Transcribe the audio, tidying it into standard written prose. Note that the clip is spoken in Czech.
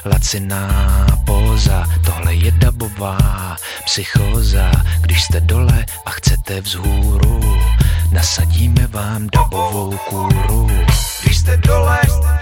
laciná póza, tohle je dabová psychóza. Když jste dole a chcete vzhůru, nasadíme vám dabovou kůru. Když jste dole